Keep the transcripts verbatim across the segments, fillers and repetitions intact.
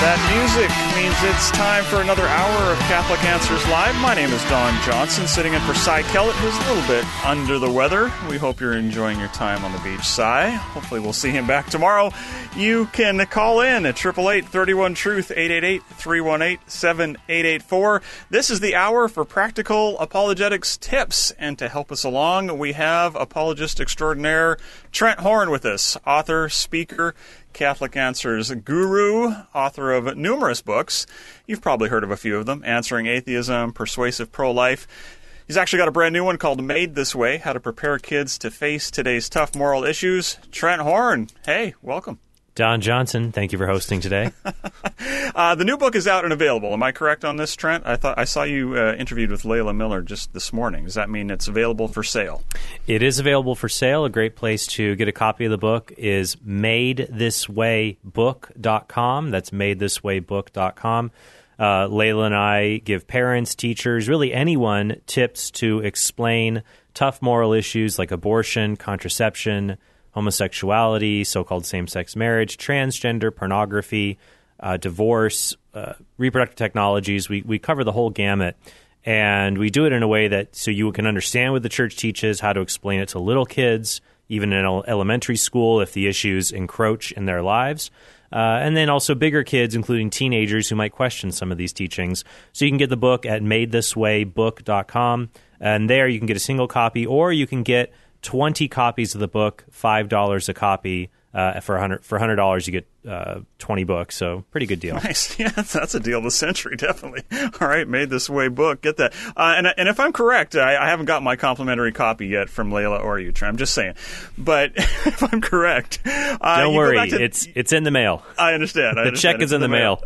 That music means it's time for another hour of Catholic Answers Live. My name is Don Johnson, sitting in for Cy Kellett, who's a little bit under the weather. We hope you're enjoying your time on the beach, Cy. Hopefully we'll see him back tomorrow. You can call in at eight eight eight, three one, truth, eight eight eight, three one eight, seven eight eight four. This is the hour for practical apologetics tips, and to help us along, we have apologist extraordinaire Trent Horn with us, author, speaker, Catholic Answers guru, author of numerous books. You've probably heard of a few of them: Answering Atheism, Persuasive Pro-Life. He's actually got a brand new one called Made This Way, How to Prepare Kids to Face Today's Tough Moral Issues. Trent Horn, hey, welcome. Don Johnson, thank you for hosting today. uh, the new book is out and available. Am I correct on this, Trent? I thought I saw you uh, interviewed with Layla Miller just this morning. Does that mean it's available for sale? It is available for sale. A great place to get a copy of the book is made this way book dot com. That's made this way book dot com. Uh, Layla and I give parents, teachers, really anyone, tips to explain tough moral issues like abortion, contraception, homosexuality, so-called same-sex marriage, transgender, pornography, uh, divorce, uh, reproductive technologies. We we cover the whole gamut, and we do it in a way that so you can understand what the church teaches, how to explain it to little kids, even in elementary school if the issues encroach in their lives, uh, and then also bigger kids, including teenagers who might question some of these teachings. So you can get the book at made this way book dot com, and there you can get a single copy, or you can get twenty copies of the book, five dollars a copy. Uh, for one hundred dollars for one hundred dollars you get uh, twenty books, so pretty good deal. Nice. Yeah, that's a deal of the century, definitely. All right, Made This Way book. Get that. Uh, and, and if I'm correct, I, I haven't got my complimentary copy yet from Layla or you, Trent. I'm just saying. But if I'm correct... Uh, Don't worry, to, it's it's in the mail. I understand. I the understand. check is in the, the mail.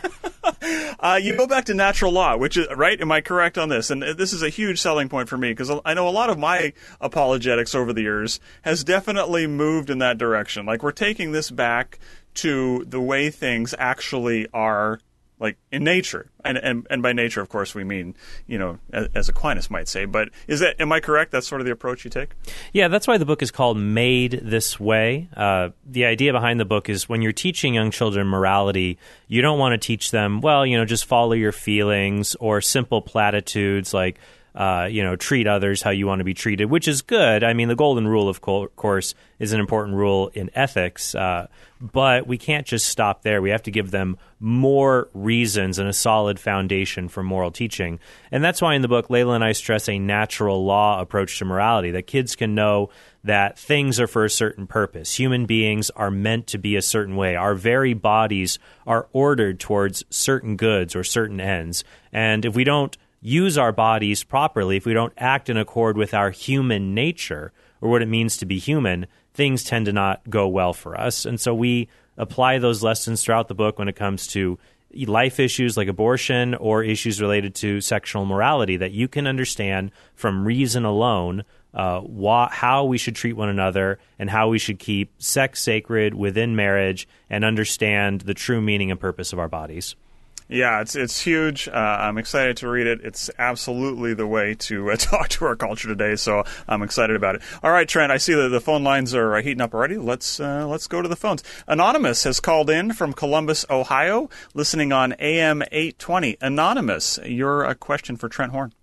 mail. uh, you go back to natural law, which is, right? Am I correct on this? And this is a huge selling point for me, because I know a lot of my apologetics over the years has definitely moved in that direction. Like, we're taking this back to the way things actually are, like, in nature. And, and and by nature, of course, we mean, you know, as, as Aquinas might say. But is that, am I correct? That's sort of the approach you take? Yeah, that's why the book is called Made This Way. Uh, the idea behind the book is when you're teaching young children morality, you don't want to teach them, well, you know, just follow your feelings, or simple platitudes like, Uh, you know, treat others how you want to be treated, which is good. I mean, the golden rule, of co- course, is an important rule in ethics, uh, but we can't just stop there. We have to give them more reasons and a solid foundation for moral teaching. And that's why in the book, Layla and I stress a natural law approach to morality, that kids can know that things are for a certain purpose. Human beings are meant to be a certain way. Our very bodies are ordered towards certain goods or certain ends. And if we don't use our bodies properly, if we don't act in accord with our human nature or what it means to be human, things tend to not go well for us. And so we apply those lessons throughout the book when it comes to life issues like abortion or issues related to sexual morality, that you can understand from reason alone uh, wh- how we should treat one another and how we should keep sex sacred within marriage and understand the true meaning and purpose of our bodies. Yeah, it's it's huge. Uh, I'm excited to read it. It's absolutely the way to uh, talk to our culture today, so I'm excited about it. All right, Trent, I see that the phone lines are uh, heating up already. Let's uh, let's go to the phones. Anonymous has called in from Columbus, Ohio, listening on A M eight twenty. Anonymous, your uh, question for Trent Horn.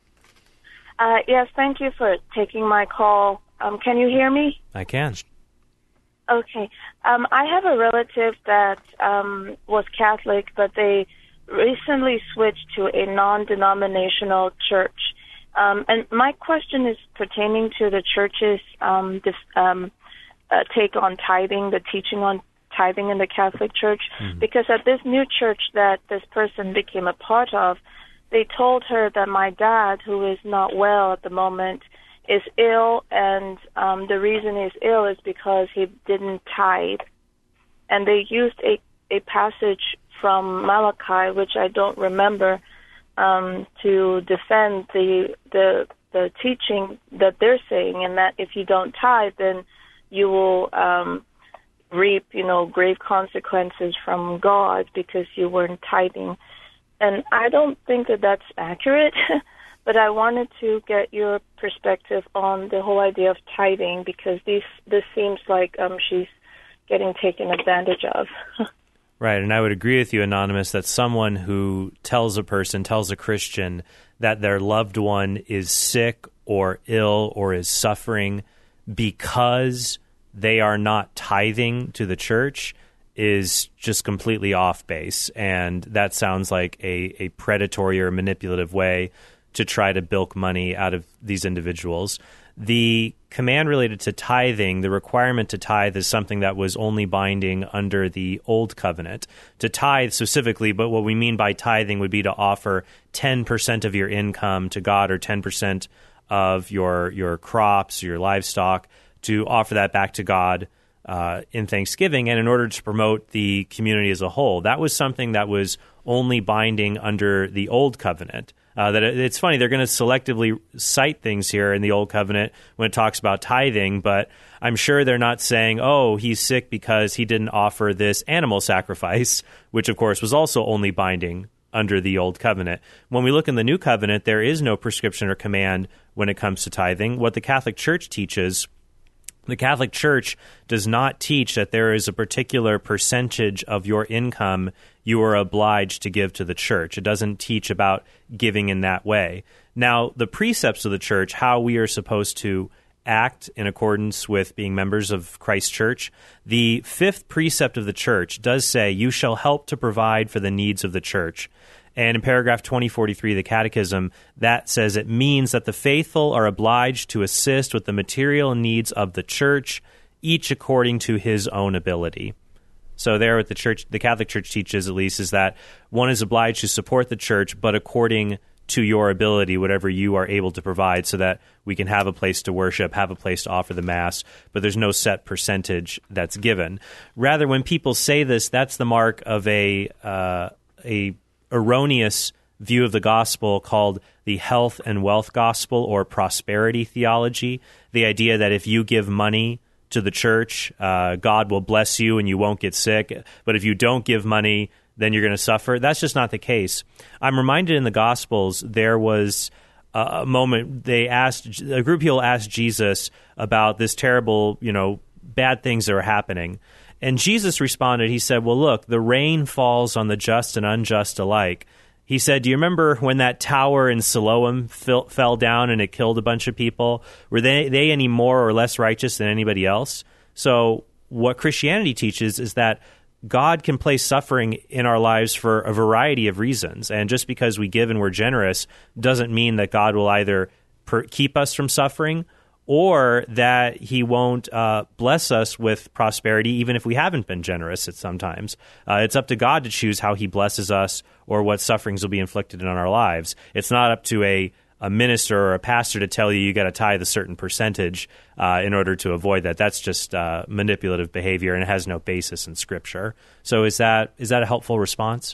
Uh, yes, thank you for taking my call. Um, can you hear me? I can. Okay. Um, I have a relative that um, was Catholic, but they recently switched to a non-denominational church. Um, and my question is pertaining to the church's um, this, um, uh, take on tithing, the teaching on tithing in the Catholic Church. Mm-hmm. Because at this new church that this person became a part of, they told her that my dad, who is not well at the moment, is ill, and um, the reason he's ill is because he didn't tithe. And they used a, a passage from Malachi, which I don't remember, um, to defend the, the the teaching that they're saying, and that if you don't tithe, then you will um, reap, you know, grave consequences from God because you weren't tithing. And I don't think that that's accurate. But I wanted to get your perspective on the whole idea of tithing, because this this seems like um, she's getting taken advantage of. Right, and I would agree with you, Anonymous, that someone who tells a person, tells a Christian that their loved one is sick or ill or is suffering because they are not tithing to the church is just completely off base. And that sounds like a, a predatory or manipulative way to try to bilk money out of these individuals. The command related to tithing, the requirement to tithe, is something that was only binding under the Old Covenant. To tithe specifically, but what we mean by tithing would be to offer ten percent of your income to God, or ten percent of your your crops, your livestock, to offer that back to God uh, in thanksgiving, and in order to promote the community as a whole. That was something that was only binding under the Old Covenant. Uh, that it, it's funny, they're going to selectively cite things here in the Old Covenant when it talks about tithing, but I'm sure they're not saying, oh, he's sick because he didn't offer this animal sacrifice, which, of course, was also only binding under the Old Covenant. When we look in the New Covenant, there is no prescription or command when it comes to tithing. What the Catholic Church teaches, the Catholic Church does not teach that there is a particular percentage of your income you are obliged to give to the church. It doesn't teach about giving in that way. Now, the precepts of the church, how we are supposed to act in accordance with being members of Christ's church, the fifth precept of the church does say, you shall help to provide for the needs of the church. And in paragraph twenty forty-three of the Catechism, that says it means that the faithful are obliged to assist with the material needs of the church, each according to his own ability. So there what the church, the Catholic Church teaches, at least, is that one is obliged to support the church, but according to your ability, whatever you are able to provide, so that we can have a place to worship, have a place to offer the Mass, but there's no set percentage that's given. Rather, when people say this, that's the mark of a uh, a erroneous view of the gospel called the health and wealth gospel, or prosperity theology. The idea that if you give money to the church, uh, God will bless you and you won't get sick. But if you don't give money, then you're going to suffer. That's just not the case. I'm reminded in the Gospels there was a moment they asked, a group of people asked Jesus about this terrible, you know, bad things that are happening. And Jesus responded, he said, well, look, the rain falls on the just and unjust alike. He said, do you remember when that tower in Siloam fell, fell down and it killed a bunch of people? Were they, they any more or less righteous than anybody else? So what Christianity teaches is that God can place suffering in our lives for a variety of reasons. And just because we give and we're generous doesn't mean that God will either per- keep us from suffering, or that he won't uh, bless us with prosperity, even if we haven't been generous at sometimes. Uh, it's up to God to choose how he blesses us or what sufferings will be inflicted on our lives. It's not up to a, a minister or a pastor to tell you you got to tithe a certain percentage uh, in order to avoid that. That's just uh, manipulative behavior, and it has no basis in Scripture. So is that is that a helpful response?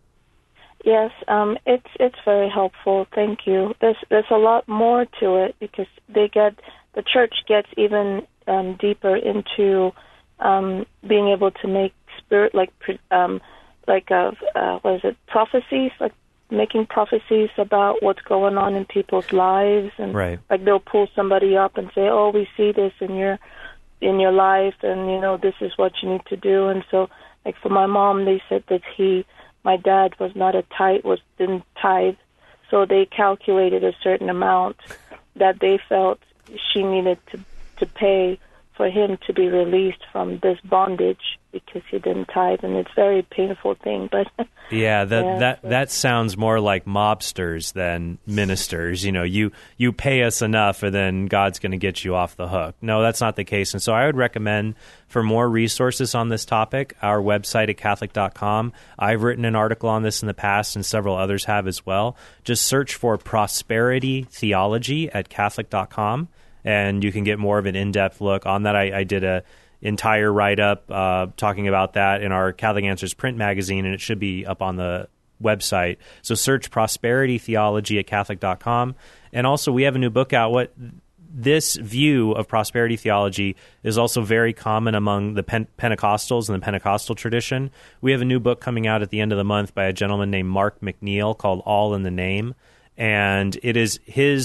Yes, um, it's it's very helpful. Thank you. There's there's a lot more to it, because they get the church gets even um, deeper into um, being able to make spirit like um, like uh, uh, what is it prophecies, like making prophecies about what's going on in people's lives, and right. like they'll pull somebody up and say, "Oh, we see this in your in your life, and you know this is what you need to do." And so, like for my mom, they said that he. My dad was not a tithe, was didn't tithe, so they calculated a certain amount that they felt she needed to to pay for him to be released from this bondage, because he didn't tithe, and it's a very painful thing. But yeah, that yeah, that that sounds more like mobsters than ministers. You know, you you pay us enough, and then God's going to get you off the hook. No, that's not the case. And so I would recommend, for more resources on this topic, our website at Catholic dot com. I've written an article on this in the past, and several others have as well. Just search for Prosperity Theology at Catholic dot com, and you can get more of an in-depth look on that. I, I did a entire write-up uh, talking about that in our Catholic Answers print magazine, and it should be up on the website. So search Prosperity Theology at Catholic dot com. And also, we have a new book out. What this view of prosperity theology is also very common among the Pen- Pentecostals and the Pentecostal tradition. We have a new book coming out at the end of the month by a gentleman named Mark McNeil called All in the Name, and it is his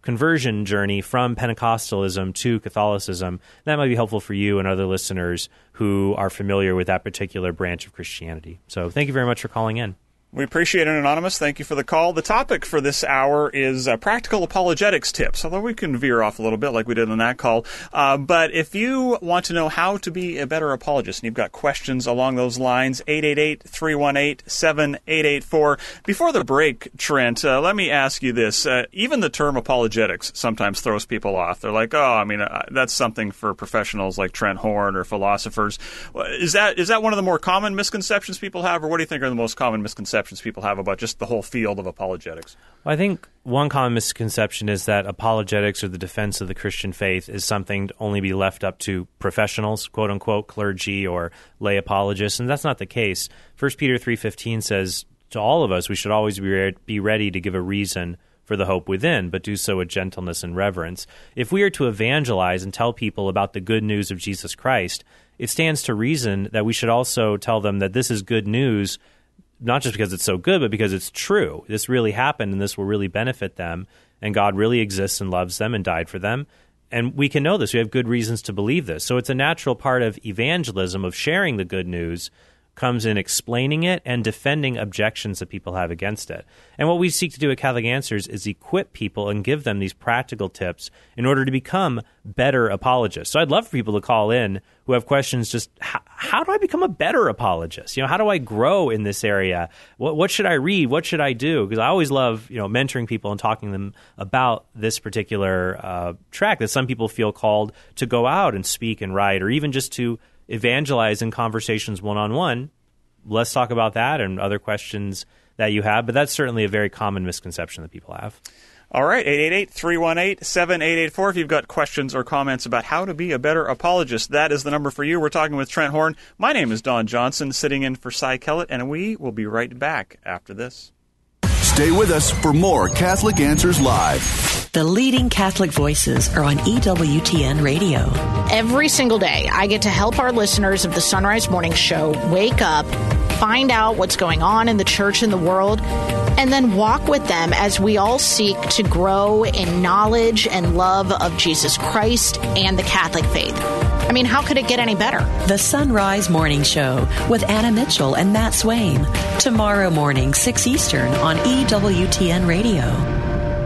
conversion journey from Pentecostalism to Catholicism. That might be helpful for you and other listeners who are familiar with that particular branch of Christianity. So thank you very much for calling in. We appreciate it, Anonymous. Thank you for the call. The topic for this hour is uh, practical apologetics tips, although we can veer off a little bit like we did on that call. Uh, but if you want to know how to be a better apologist and you've got questions along those lines, eight eight eight, three one eight, seven eight eight four. Before the break, Trent, uh, let me ask you this. Uh, even the term apologetics sometimes throws people off. They're like, oh, I mean, uh, that's something for professionals like Trent Horn or philosophers. Is that is that one of the more common misconceptions people have, or what do you think are the most common misconceptions people have about just the whole field of apologetics? Well, I think one common misconception is that apologetics or the defense of the Christian faith is something to only be left up to professionals, quote unquote, clergy or lay apologists, and that's not the case. First Peter three fifteen says to all of us we should always be re- be ready to give a reason for the hope within, but do so with gentleness and reverence. If we are to evangelize and tell people about the good news of Jesus Christ, it stands to reason that we should also tell them that this is good news, not just because it's so good, but because it's true. This really happened, and this will really benefit them, and God really exists and loves them and died for them. And we can know this. We have good reasons to believe this. So it's a natural part of evangelism, of sharing the good news, comes in explaining it and defending objections that people have against it. And what we seek to do at Catholic Answers is equip people and give them these practical tips in order to become better apologists. So I'd love for people to call in who have questions, just how, how do I become a better apologist? You know, how do I grow in this area? What, what should I read? What should I do? Because I always love, you know, mentoring people and talking to them about this particular uh, track that some people feel called to go out and speak and write, or even just to evangelize in conversations one-on-one. Let's talk about that and other questions that you have, but that's certainly a very common misconception that people have. All right, eight eight eight, three one eight, seven eight eight four if you've got questions or comments about how to be a better apologist. That is the number for you. We're talking with Trent Horn. My name is Don Johnson, sitting in for Cy Kellett, and we will be right back after this. Stay with us for more Catholic Answers Live. The leading Catholic voices are on E W T N Radio. Every single day, I get to help our listeners of the Sunrise Morning Show wake up, find out what's going on in the church and the world, and then walk with them as we all seek to grow in knowledge and love of Jesus Christ and the Catholic faith. I mean, how could it get any better? The Sunrise Morning Show with Anna Mitchell and Matt Swain. Tomorrow morning, six Eastern on E W T N Radio.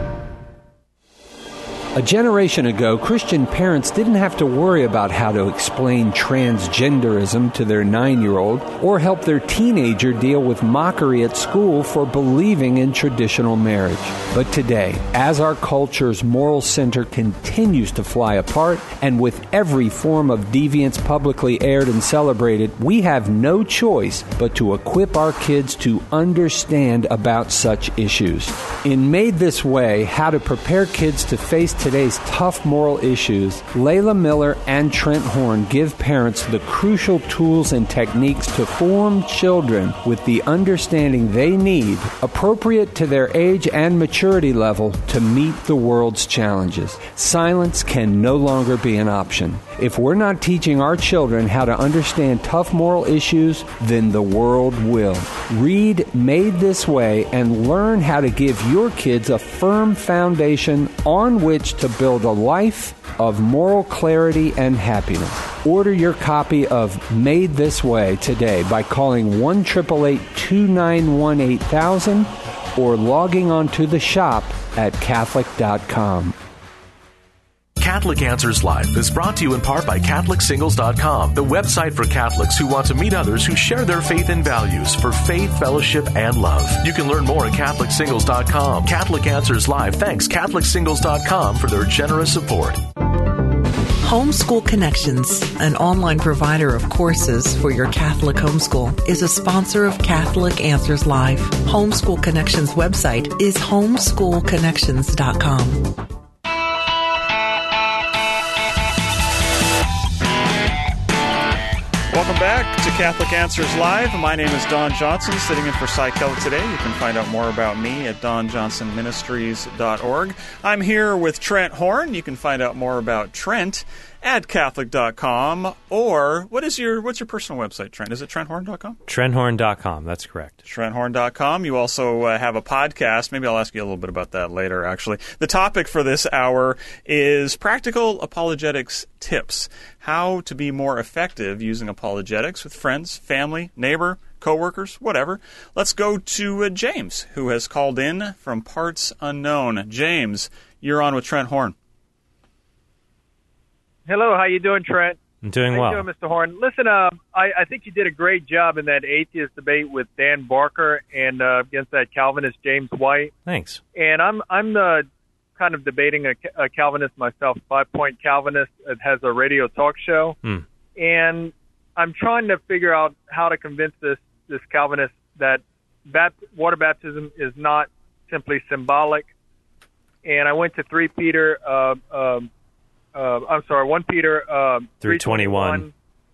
A generation ago, Christian parents didn't have to worry about how to explain transgenderism to their nine-year-old or help their teenager deal with mockery at school for believing in traditional marriage. But today, as our culture's moral center continues to fly apart, and with every form of deviance publicly aired and celebrated, we have no choice but to equip our kids to understand about such issues. In Made This Way, How to Prepare Kids to Face Today's Tough Moral Issues, Layla Miller and Trent Horn give parents the crucial tools and techniques to form children with the understanding they need, appropriate to their age and maturity level, to meet the world's challenges. Silence can no longer be an option. If we're not teaching our children how to understand tough moral issues, then the world will. Read Made This Way and learn how to give your kids a firm foundation on which to build a life of moral clarity and happiness. Order your copy of Made This Way today by calling one eight eight eight, two nine one, eight thousand or logging on to the shop at Catholic dot com. Catholic Answers Live is brought to you in part by Catholic Singles dot com, the website for Catholics who want to meet others who share their faith and values for faith, fellowship, and love. You can learn more at Catholic Singles dot com. Catholic Answers Live thanks Catholic Singles dot com for their generous support. Homeschool Connections, an online provider of courses for your Catholic homeschool, is a sponsor of Catholic Answers Live. Homeschool Connections website is homeschool connections dot com. Welcome back to Catholic Answers Live. My name is Don Johnson, sitting in for Cy Kellett today. You can find out more about me at don johnson ministries dot org. I'm here with Trent Horn. You can find out more about Trent at Catholic dot com, or what is your what's your personal website, Trent? Is it Trent Horn dot com? Trent Horn dot com, that's correct. Trent Horn dot com. You also uh, have a podcast. Maybe I'll ask you a little bit about that later, actually. The topic for this hour is practical apologetics tips. How to be more effective using apologetics with friends, family, neighbor, co-workers, whatever. Let's go to uh, James, who has called in from parts unknown. James, you're on with Trent Horn. Hello, how you doing, Trent? I'm doing how well. How you doing, Mister Horn? Listen, uh, I, I think you did a great job in that atheist debate with Dan Barker and uh, against that Calvinist James White. Thanks. And I'm I'm the kind of debating a, a Calvinist myself, Five Point Calvinist. It has a radio talk show, Hmm. and I'm trying to figure out how to convince this this Calvinist that bat, water baptism is not simply symbolic. And I went to three Peter, uh, um, uh, I'm sorry, one Peter uh, three twenty-one,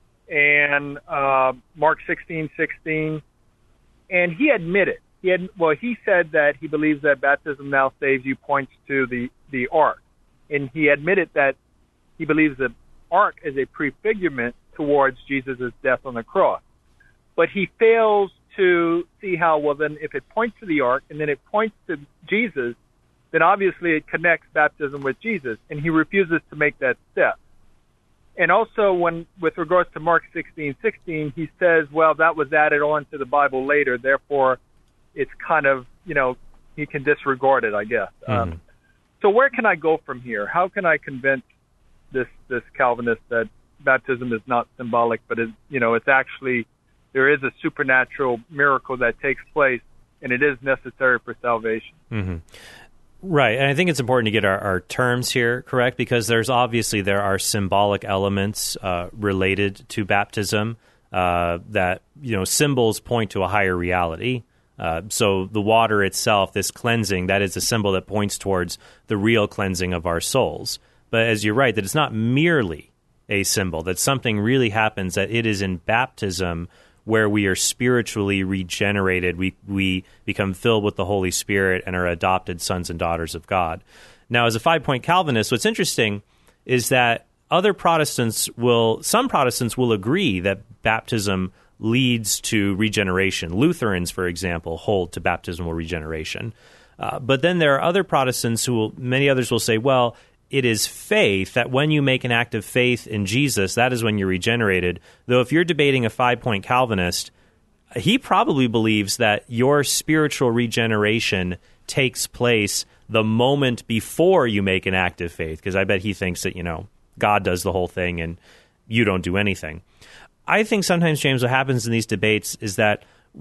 and uh, Mark sixteen sixteen, and he admitted he had well he said that he believes that baptism now saves you points to the the ark, and he admitted that he believes the ark is a prefigurement towards Jesus' death on the cross. But he fails to see how, well, then if it points to the ark and then it points to Jesus, then obviously it connects baptism with Jesus, and he refuses to make that step. And also, when with regards to Mark sixteen sixteen, he says, well, that was added on to the Bible later, therefore it's kind of, you know, he can disregard it, I guess. Mm-hmm. Um, so where can I go from here? How can I convince this this Calvinist that baptism is not symbolic, but it, you know, it's actually, there is a supernatural miracle that takes place, and it is necessary for salvation. Mm-hmm. Right, and I think it's important to get our, our terms here correct, because there's obviously there are symbolic elements uh, related to baptism uh, that, you know, symbols point to a higher reality. Uh, so the water itself, this cleansing, that is a symbol that points towards the real cleansing of our souls. But as you're right, that it's not merely a symbol, that something really happens, that it is in baptism where we are spiritually regenerated, we we become filled with the Holy Spirit and are adopted sons and daughters of God. Now, as a five-point Calvinist, what's interesting is that other Protestants will, some Protestants will agree that baptism leads to regeneration. Lutherans, for example, hold to baptismal regeneration. Uh, but then there are other Protestants who will, many others will say, well, it is faith, that when you make an act of faith in Jesus, that is when you're regenerated. Though if you're debating a five-point Calvinist, he probably believes that your spiritual regeneration takes place the moment before you make an act of faith, because I bet he thinks that, you know, God does the whole thing and you don't do anything. I think sometimes, James, what happens in these debates is that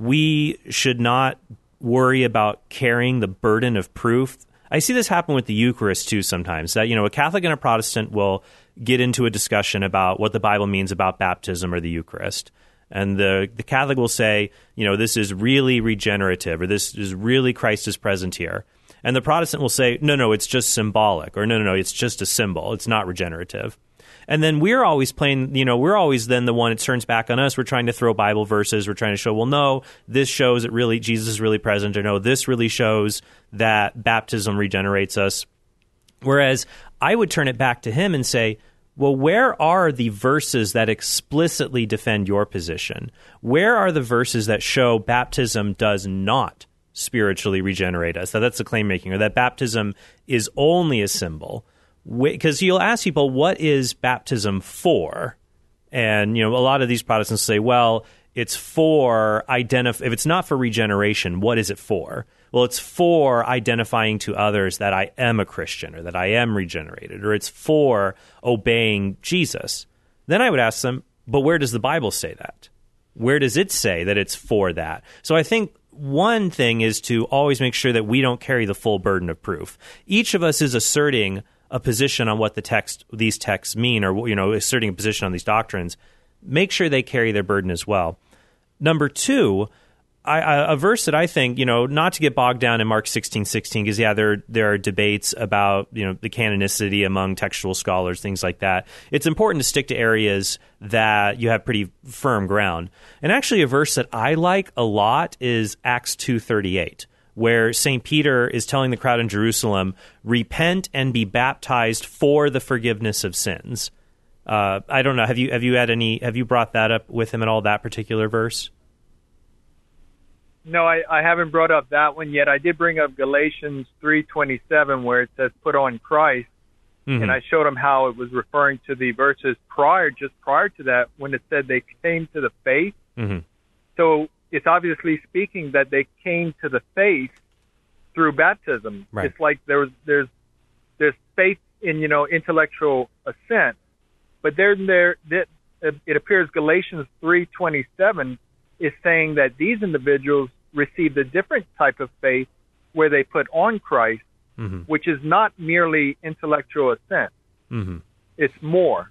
we should not worry about carrying the burden of proof. I see this happen with the Eucharist, too, sometimes, that, you know, a Catholic and a Protestant will get into a discussion about what the Bible means about baptism or the Eucharist. And the, the Catholic will say, you know, this is really regenerative, or this is really Christ is present here. And the Protestant will say, no, no, it's just symbolic, or no, no, no, it's just a symbol. It's not regenerative. And then we're always playing, you know, we're always then the one, it turns back on us. We're trying to throw Bible verses. We're trying to show, well, no, this shows that really Jesus is really present, or no, this really shows that baptism regenerates us. Whereas I would turn it back to him and say, well, where are the verses that explicitly defend your position? Where are the verses that show baptism does not spiritually regenerate us? That that's the claim making, or that baptism is only a symbol. Because you'll ask people, what is baptism for? And, you know, a lot of these Protestants say, well, it's for identify. If it's not for regeneration, what is it for? Well, it's for identifying to others that I am a Christian, or that I am regenerated, or it's for obeying Jesus. Then I would ask them, but where does the Bible say that? Where does it say that it's for that? So I think one thing is to always make sure that we don't carry the full burden of proof. Each of us is asserting a position on what the text, these texts mean, or, you know, asserting a position on these doctrines. Make sure they carry their burden as well. Number two, I, I, a verse that I think, you know, not to get bogged down in Mark sixteen sixteen, because, yeah, there, there are debates about, you know, the canonicity among textual scholars, things like that. It's important to stick to areas that you have pretty firm ground. And actually a verse that I like a lot is Acts two thirty-eight, where Saint Peter is telling the crowd in Jerusalem, repent and be baptized for the forgiveness of sins. Uh, I don't know. Have you have you had any? Have you brought that up with him at all? That particular verse? No, I, I haven't brought up that one yet. I did bring up Galatians three twenty-seven, where it says, "Put on Christ," mm-hmm. and I showed him how it was referring to the verses prior, just prior to that, when it said they came to the faith. Mm-hmm. So it's obviously speaking that they came to the faith through baptism. Right. It's like there was there's there's faith in you know intellectual assent. But then there, it appears Galatians three twenty-seven is saying that these individuals received a different type of faith where they put on Christ, mm-hmm. which is not merely intellectual assent. Mm-hmm. It's more.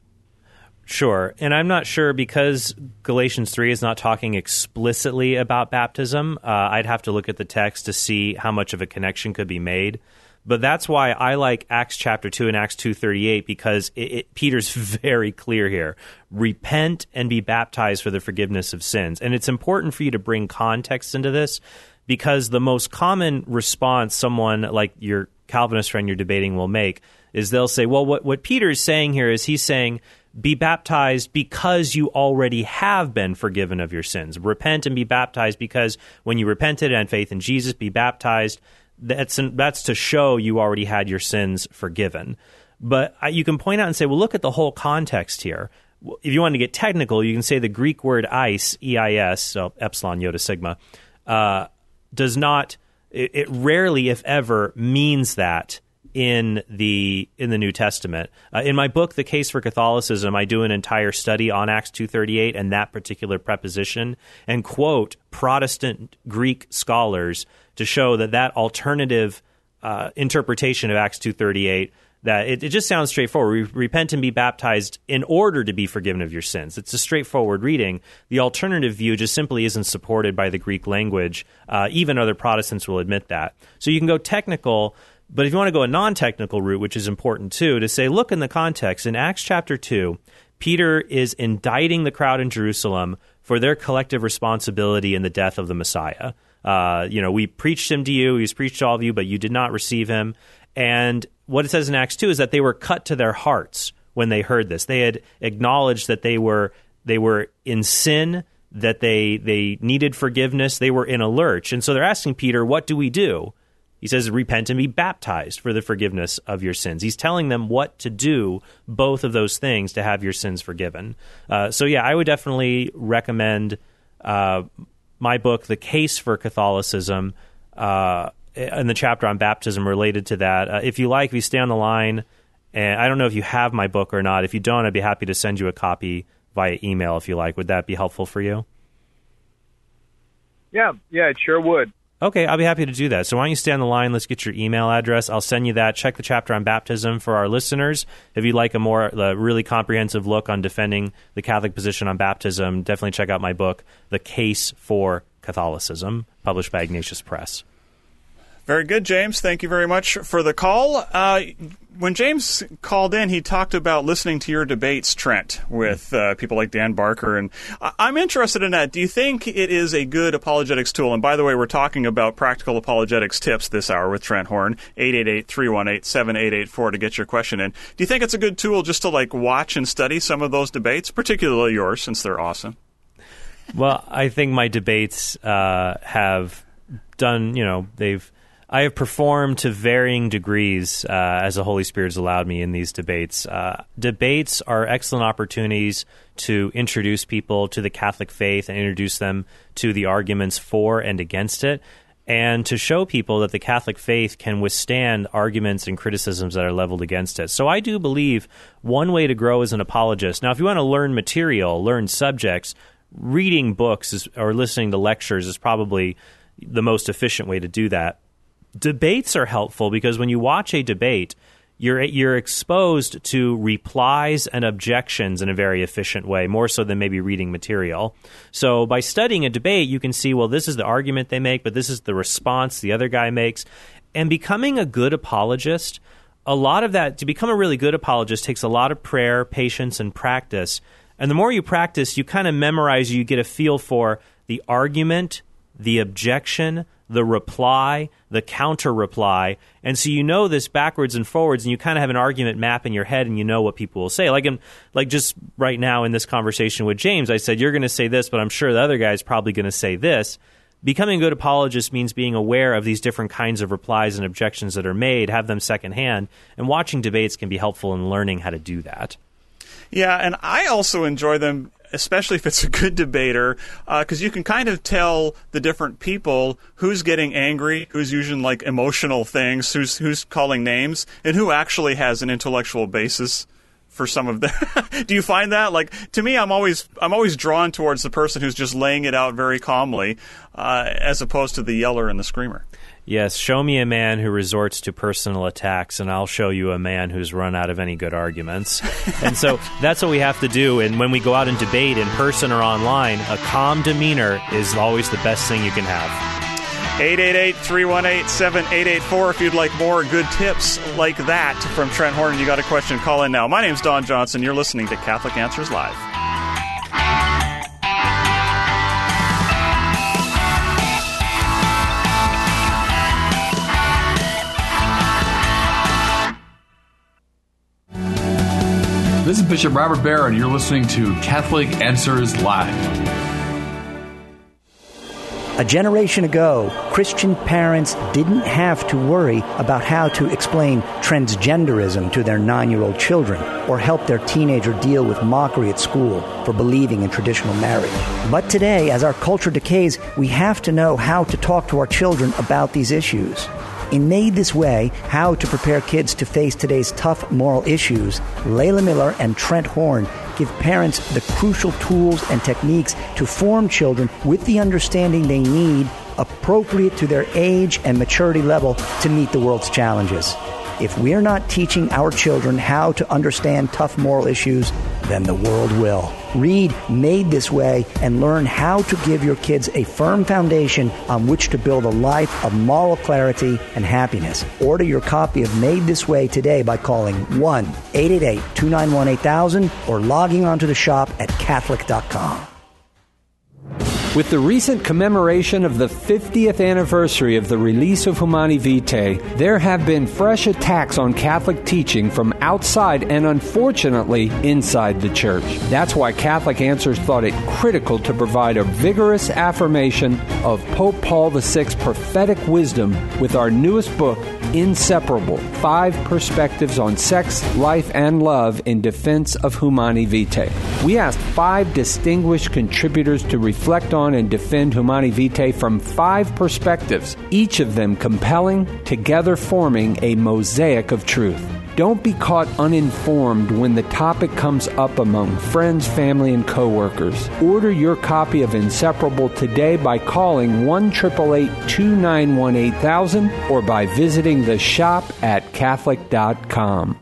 Sure. And I'm not sure, because Galatians three is not talking explicitly about baptism. Uh, I'd have to look at the text to see how much of a connection could be made. But that's why I like Acts chapter two and Acts two thirty-eight, because it, it, Peter's very clear here. Repent and be baptized for the forgiveness of sins. And it's important for you to bring context into this, because the most common response someone like your Calvinist friend you're debating will make is they'll say, well, what, what Peter is saying here is he's saying, be baptized because you already have been forgiven of your sins. Repent and be baptized because when you repented and had faith in Jesus, be baptized. That's that's to show you already had your sins forgiven. But you can point out and say, well, look at the whole context here. If you want to get technical, you can say the Greek word eis, E I S, so epsilon, iota, sigma, uh, does not, it, it rarely, if ever, means that in the in the New Testament. Uh, in my book, The Case for Catholicism, I do an entire study on Acts two thirty-eight and that particular preposition, and quote Protestant Greek scholars to show that that alternative uh, interpretation of Acts two thirty-eight, that it, it just sounds straightforward. Repent and be baptized in order to be forgiven of your sins. It's a straightforward reading. The alternative view just simply isn't supported by the Greek language. Uh, even other Protestants will admit that. So you can go technical, but if you want to go a non-technical route, which is important too, to say, look in the context. In Acts chapter two, Peter is indicting the crowd in Jerusalem for their collective responsibility in the death of the Messiah. Uh, you know, we preached him to you, he was preached to all of you, but you did not receive him. And what it says in Acts two is that they were cut to their hearts when they heard this. They had acknowledged that they were they were in sin, that they they needed forgiveness, they were in a lurch. And so they're asking Peter, what do we do? He says, repent and be baptized for the forgiveness of your sins. He's telling them what to do, both of those things, to have your sins forgiven. Uh, so yeah, I would definitely recommend uh, my book, The Case for Catholicism, uh, in the chapter on baptism related to that. Uh, if you like, if you stay on the line, and I don't know if you have my book or not. If you don't, I'd be happy to send you a copy via email if you like. Would that be helpful for you? Yeah, yeah, it sure would. Okay, I'll be happy to do that. So why don't you stay on the line? Let's get your email address. I'll send you that. Check the chapter on baptism for our listeners. If you'd like a more a really comprehensive look on defending the Catholic position on baptism, definitely check out my book, The Case for Catholicism, published by Ignatius Press. Very good, James. Thank you very much for the call. Uh, when James called in, he talked about listening to your debates, Trent, with uh, people like Dan Barker. And I- I'm interested in that. Do you think it is a good apologetics tool? And by the way, we're talking about practical apologetics tips this hour with Trent Horn, eight eight eight, three one eight, seven eight eight four to get your question in. Do you think it's a good tool just to like watch and study some of those debates, particularly yours, since they're awesome? Well, I think my debates uh, have done, you know, they've I have performed to varying degrees uh, as the Holy Spirit has allowed me in these debates. Uh, debates are excellent opportunities to introduce people to the Catholic faith and introduce them to the arguments for and against it, and to show people that the Catholic faith can withstand arguments and criticisms that are leveled against it. So I do believe one way to grow as an apologist. Now, if you want to learn material, learn subjects, reading books is, or listening to lectures is probably the most efficient way to do that. Debates are helpful because when you watch a debate, you're you're exposed to replies and objections in a very efficient way, more so than maybe reading material. So by studying a debate, you can see, well, this is the argument they make, but this is the response the other guy makes. And becoming a good apologist, a lot of that, to become a really good apologist takes a lot of prayer, patience, and practice. And the more you practice, you kind of memorize, you get a feel for the argument, the objection, the reply, the counter-reply. And so you know this backwards and forwards, and you kind of have an argument map in your head, and you know what people will say. Like in, like just right now in this conversation with James, I said, you're going to say this, but I'm sure the other guy's probably going to say this. Becoming a good apologist means being aware of these different kinds of replies and objections that are made, have them secondhand, and watching debates can be helpful in learning how to do that. Yeah, and I also enjoy them, especially if it's a good debater, because uh, you can kind of tell the different people who's getting angry, who's using like emotional things, who's who's calling names, and who actually has an intellectual basis for some of that. Do you find that? Like, to me, I'm always I'm always drawn towards the person who's just laying it out very calmly, uh, as opposed to the yeller and the screamer. Yes, show me a man who resorts to personal attacks, and I'll show you a man who's run out of any good arguments. And so that's what we have to do. And when we go out and debate in person or online, a calm demeanor is always the best thing you can have. eight eight eight, three one eight, seven eight eight four if you'd like more good tips like that from Trent Horn. You got a question, call in now. My name's Don Johnson. You're listening to Catholic Answers Live. This is Bishop Robert Barron, and you're listening to Catholic Answers Live. A generation ago, Christian parents didn't have to worry about how to explain transgenderism to their nine-year-old children or help their teenager deal with mockery at school for believing in traditional marriage. But today, as our culture decays, we have to know how to talk to our children about these issues. In Made This Way, How to Prepare Kids to Face Today's Tough Moral Issues, Layla Miller and Trent Horn give parents the crucial tools and techniques to form children with the understanding they need, appropriate to their age and maturity level to meet the world's challenges. If we're not teaching our children how to understand tough moral issues, then the world will. Read Made This Way and learn how to give your kids a firm foundation on which to build a life of moral clarity and happiness. Order your copy of Made This Way today by calling one eight eight eight, two nine one, eight thousand or logging onto the shop at Catholic dot com. With the recent commemoration of the fiftieth anniversary of the release of Humani Vitae, there have been fresh attacks on Catholic teaching from outside and, unfortunately, inside the Church. That's why Catholic Answers thought it critical to provide a vigorous affirmation of Pope Paul the Sixth's prophetic wisdom with our newest book, Inseparable, Five Perspectives on Sex, Life, and Love in Defense of Humani Vitae. We asked five distinguished contributors to reflect on and defend Humani Vitae from five perspectives, each of them compelling, together forming a mosaic of truth. Don't be caught uninformed when the topic comes up among friends, family, and coworkers. Order your copy of Inseparable today by calling one eight eight eight, two nine one, eight thousand or by visiting the shop at Catholic dot com.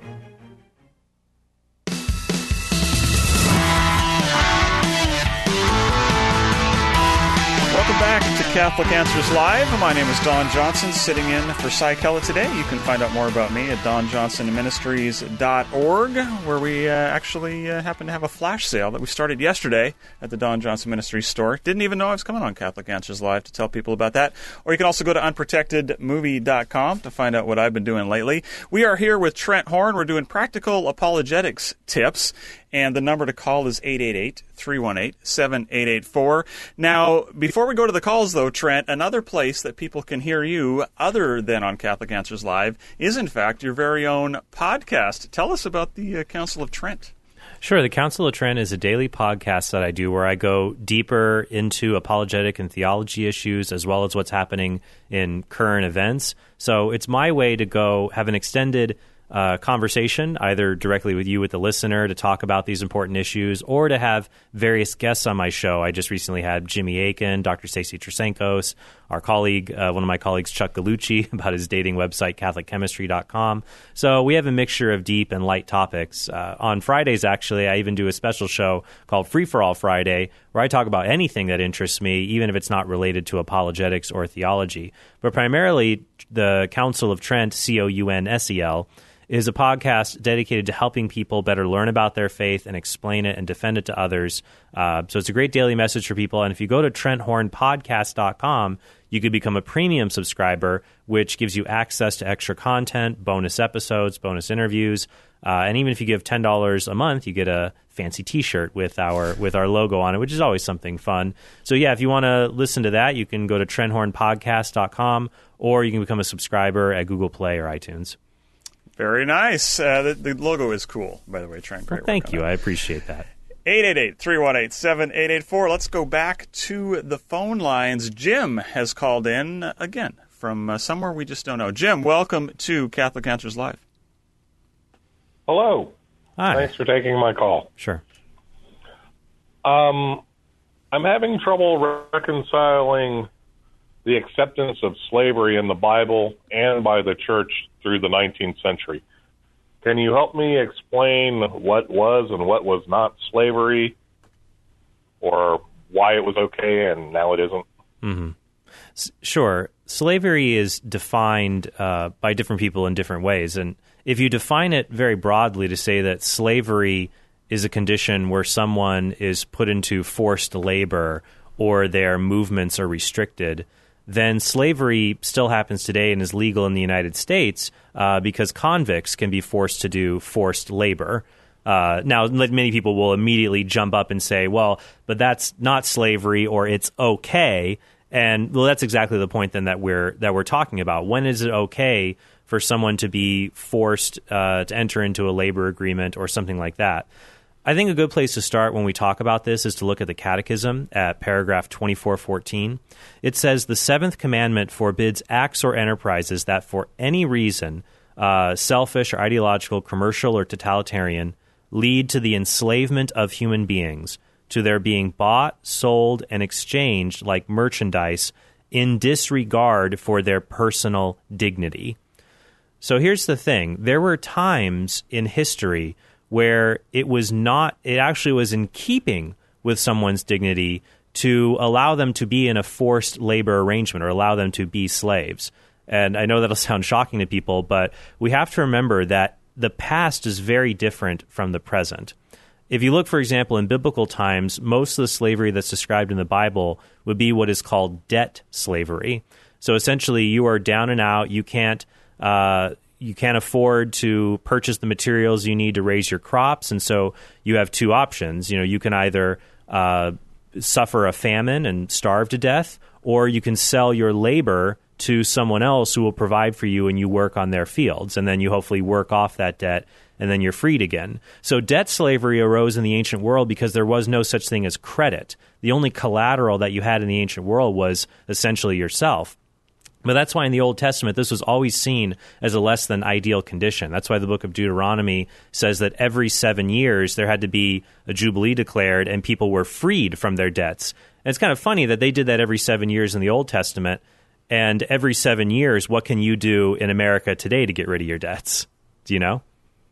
Back to Catholic Answers Live. My name is Don Johnson, sitting in for Cy Kellett today. You can find out more about me at don johnson ministries dot org, where we uh, actually uh, happen to have a flash sale that we started yesterday at the Don Johnson Ministries store. Didn't even know I was coming on Catholic Answers Live to tell people about that. Or you can also go to unprotected movie dot com to find out what I've been doing lately. We are here with Trent Horn. We're doing practical apologetics tips. And the number to call is eight eight eight, three one eight, seven eight eight four. Now, before we go to the calls, though, Trent, another place that people can hear you other than on Catholic Answers Live is, in fact, your very own podcast. Tell us about the uh, Council of Trent. Sure. The Council of Trent is a daily podcast that I do where I go deeper into apologetic and theology issues as well as what's happening in current events. So it's my way to go have an extended Uh, conversation, either directly with you, with the listener, to talk about these important issues, or to have various guests on my show. I just recently had Jimmy Akin, Doctor Stacy Trasenkos, our colleague, uh, one of my colleagues, Chuck Gallucci, about his dating website, Catholic Chemistry dot com. So we have a mixture of deep and light topics. Uh, on Fridays, actually, I even do a special show called Free for All Friday, where I talk about anything that interests me, even if it's not related to apologetics or theology. But primarily, the Council of Trent, C O U N S E L, is a podcast dedicated to helping people better learn about their faith and explain it and defend it to others. Uh, so it's a great daily message for people. And if you go to trent horn podcast dot com, You could become a premium subscriber, which gives you access to extra content, bonus episodes, bonus interviews. Uh, and even if you give ten dollars a month, you get a fancy T-shirt with our with our logo on it, which is always something fun. So yeah, if you want to listen to that, you can go to trenthorn podcast dot com, or you can become a subscriber at Google Play or iTunes. Very nice. Uh, the, the logo is cool, by the way, Trent. Great well, thank work you. on I appreciate that. eight eight eight, three one eight, seven eight eight four. Let's go back to the phone lines. Jim has called in uh, again from uh, somewhere we just don't know. Jim, welcome to Catholic Answers Live. Hello. Hi. Thanks for taking my call. Sure. Um, I'm having trouble reconciling the acceptance of slavery in the Bible and by the church through the nineteenth century. Can you help me explain what was and what was not slavery, or why it was okay and now it isn't? Mm-hmm. S- sure. Slavery is defined uh, by different people in different ways. And if you define it very broadly to say that slavery is a condition where someone is put into forced labor or their movements are restricted, then slavery still happens today and is legal in the United States uh, because convicts can be forced to do forced labor. Uh, now, many people will immediately jump up and say, well, but that's not slavery or it's okay. And well, that's exactly the point then that we're that we're talking about. When is it okay for someone to be forced uh, to enter into a labor agreement or something like that? I think a good place to start when we talk about this is to look at the Catechism at paragraph twenty-four fourteen. It says, the seventh commandment forbids acts or enterprises that for any reason, uh, selfish or ideological, commercial or totalitarian, lead to the enslavement of human beings, to their being bought, sold, and exchanged like merchandise in disregard for their personal dignity. So here's the thing. There were times in history where it was not, it actually was in keeping with someone's dignity to allow them to be in a forced labor arrangement or allow them to be slaves. And I know that'll sound shocking to people, but we have to remember that the past is very different from the present. If you look, for example, in biblical times, most of the slavery that's described in the Bible would be what is called debt slavery. So essentially, you are down and out. You can't uh, you can't afford to purchase the materials you need to raise your crops, and so you have two options. You know, you can either uh, suffer a famine and starve to death, or you can sell your labor to someone else who will provide for you and you work on their fields, and then you hopefully work off that debt, and then you're freed again. So debt slavery arose in the ancient world because there was no such thing as credit. The only collateral that you had in the ancient world was essentially yourself. But that's why in the Old Testament, this was always seen as a less than ideal condition. That's why the book of Deuteronomy says that every seven years there had to be a jubilee declared and people were freed from their debts. And it's kind of funny that they did that every seven years in the Old Testament. And every seven years, what can you do in America today to get rid of your debts? Do you know?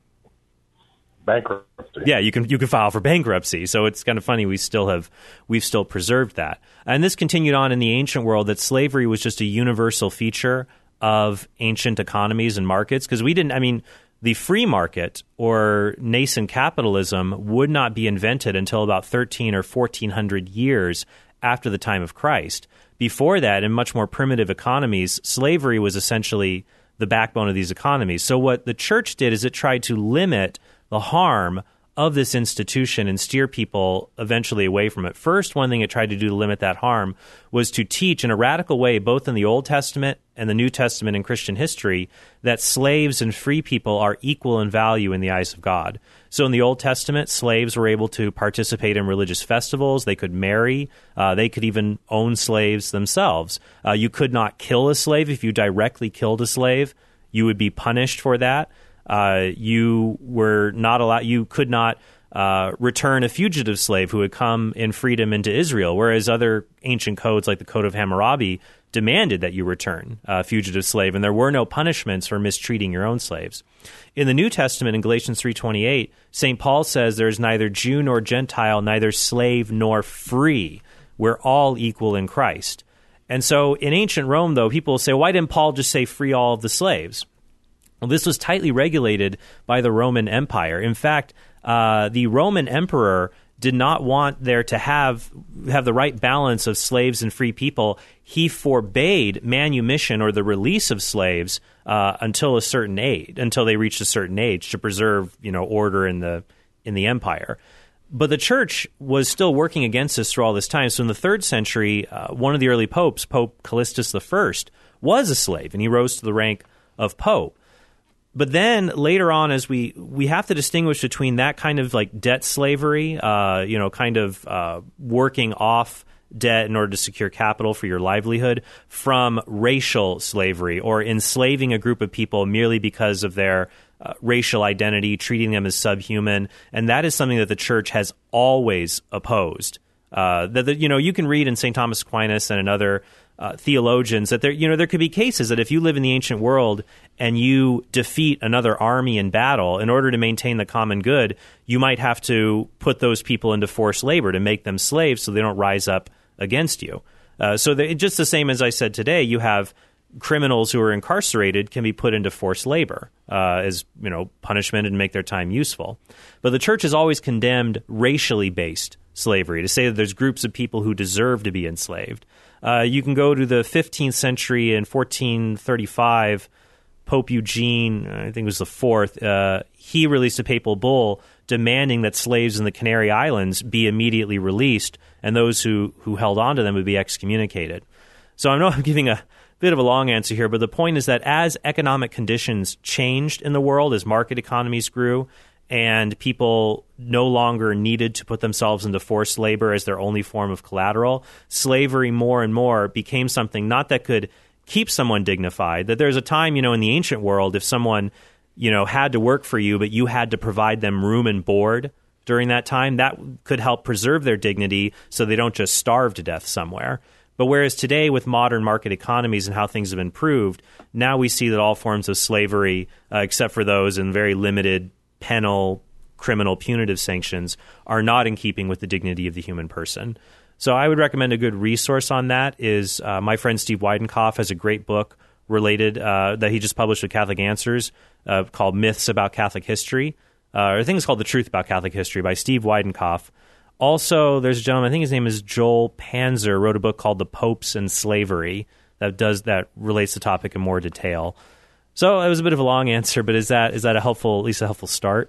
Bankruptcy. Yeah, you can you can file for bankruptcy. So it's kind of funny we still have we've still preserved that. And this continued on in the ancient world, that slavery was just a universal feature of ancient economies and markets, because we didn't I mean the free market or nascent capitalism would not be invented until about thirteen or fourteen hundred years after the time of Christ. Before that, in much more primitive economies, slavery was essentially the backbone of these economies. So what the church did is it tried to limit the harm of this institution and steer people eventually away from it. First, one thing it tried to do to limit that harm was to teach in a radical way, both in the Old Testament and the New Testament in Christian history, that slaves and free people are equal in value in the eyes of God. So in the Old Testament, slaves were able to participate in religious festivals. They could marry. Uh, they could even own slaves themselves. Uh, you could not kill a slave. If you directly killed a slave, you would be punished for that. Uh, you were not allowed. You could not uh, return a fugitive slave who had come in freedom into Israel, whereas other ancient codes, like the Code of Hammurabi, demanded that you return a fugitive slave, and there were no punishments for mistreating your own slaves. In the New Testament, in Galatians three twenty-eight, Saint Paul says there is neither Jew nor Gentile, neither slave nor free. We're all equal in Christ. And so in ancient Rome, though, people will say, why didn't Paul just say free all of the slaves? Well, this was tightly regulated by the Roman Empire. In fact, uh, the Roman emperor did not want there to have have the right balance of slaves and free people. He forbade manumission or the release of slaves uh, until a certain age, until they reached a certain age, to preserve, you know, order in the in the empire. But the church was still working against this through all this time. So in the third century, uh, one of the early popes, Pope Callistus the First, was a slave, and he rose to the rank of pope. But then later on, as we we have to distinguish between that kind of like debt slavery, uh, you know, kind of uh, working off debt in order to secure capital for your livelihood, from racial slavery, or enslaving a group of people merely because of their uh, racial identity, treating them as subhuman. And that is something that the church has always opposed. Uh, that, that you know, you can read in Saint Thomas Aquinas and another Uh, theologians that there, you know, there could be cases that if you live in the ancient world and you defeat another army in battle, in order to maintain the common good, you might have to put those people into forced labor to make them slaves so they don't rise up against you. Uh, so they, just the same as I said today, you have criminals who are incarcerated can be put into forced labor uh, as, you know, punishment and make their time useful. But the church has always condemned racially based slavery, to say that there's groups of people who deserve to be enslaved. Uh, you can go to the fifteenth century. In fourteen thirty-five, Pope Eugene, I think it was the fourth, uh, he released a papal bull demanding that slaves in the Canary Islands be immediately released, and those who, who held on to them would be excommunicated. So I know I'm giving a bit of a long answer here, but the point is that as economic conditions changed in the world, as market economies grew, and people no longer needed to put themselves into forced labor as their only form of collateral, slavery more and more became something not that could keep someone dignified. That there's a time, you know, in the ancient world, if someone, you know, had to work for you, but you had to provide them room and board during that time, that could help preserve their dignity so they don't just starve to death somewhere. But whereas today, with modern market economies and how things have improved, now we see that all forms of slavery, uh, except for those in very limited penal, criminal, punitive sanctions, are not in keeping with the dignity of the human person. So I would recommend a good resource on that is uh, my friend Steve Weidenkopf has a great book related uh, that he just published with Catholic Answers uh, called Myths About Catholic History. Uh, I think it's called The Truth About Catholic History by Steve Weidenkopf. Also, there's a gentleman, I think his name is Joel Panzer, wrote a book called The Popes and Slavery that does that relates the topic in more detail. So it was a bit of a long answer, but is that is that a helpful, at least a helpful start?